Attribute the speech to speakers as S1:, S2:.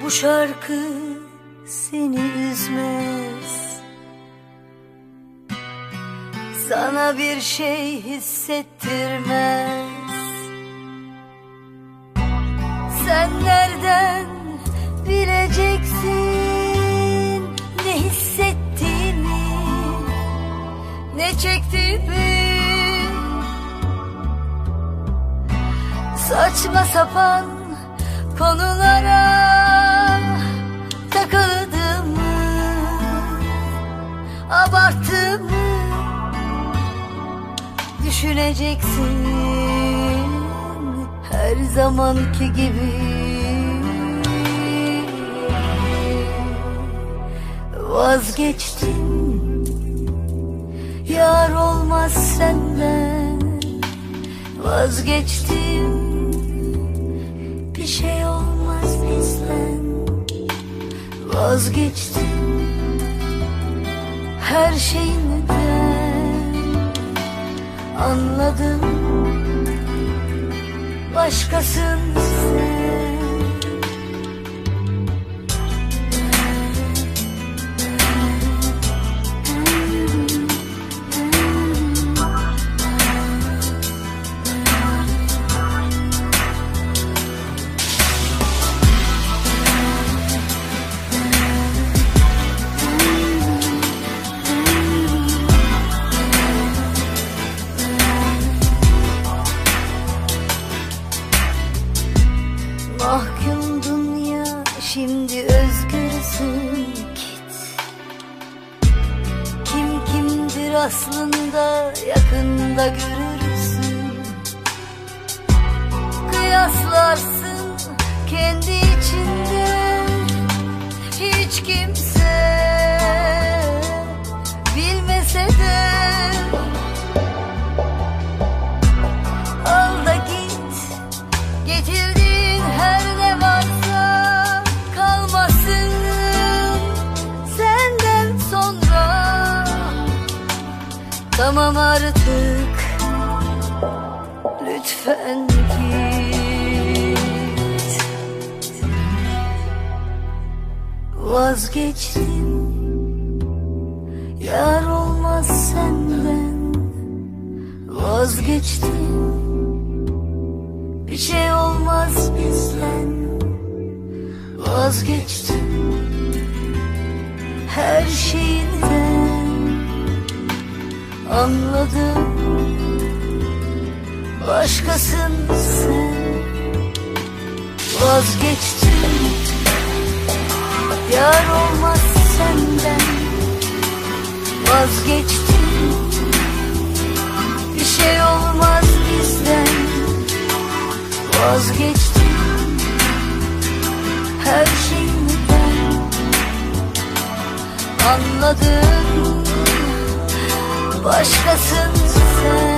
S1: Bu şarkı seni üzmez, sana bir şey hissettirmez. Sen nereden bileceksin ne hissettiğimi, ne çektiğimi? Saçma sapan konulara takıldığımı, abarttığımı düşüneceksin her zamanki gibi. Vazgeçtim, yar olmaz senden. Vazgeçtim, bir şey olmaz bizden. Vazgeçtim, her şeyinden anladım, başkasın sen. Mahkumdun ya, şimdi özgürsün, git. Kim kimdir aslında yakında görürsün. Kıyaslarsın kendi içinde, hiç kimse bilmese de. Al da git, getirdiğin her ne varsa kalmasın senden sonra. Tamam artık, lütfen git. Vazgeçtim, yar olmaz senden. Vazgeçtim, bir şey olmaz bizden. Vazgeçtim, her şeyinden anladım, başkasın sen. Vazgeçtim, yar olmaz senden. Vazgeçtim, bir şey olmaz bizden. Vazgeçtim, her şeyinden anladım, başkasın sen.